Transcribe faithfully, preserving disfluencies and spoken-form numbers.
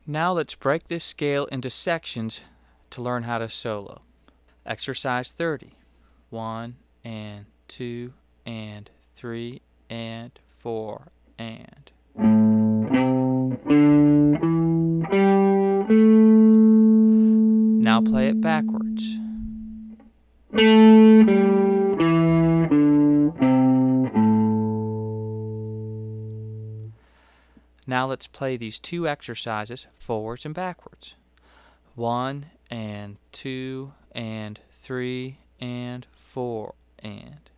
Now let's break this scale into sections to learn how to solo. Exercise thirty. One and two and three and four and. Now play it backwards. Now let's play these two exercises forwards and backwards. One and two and three and four and.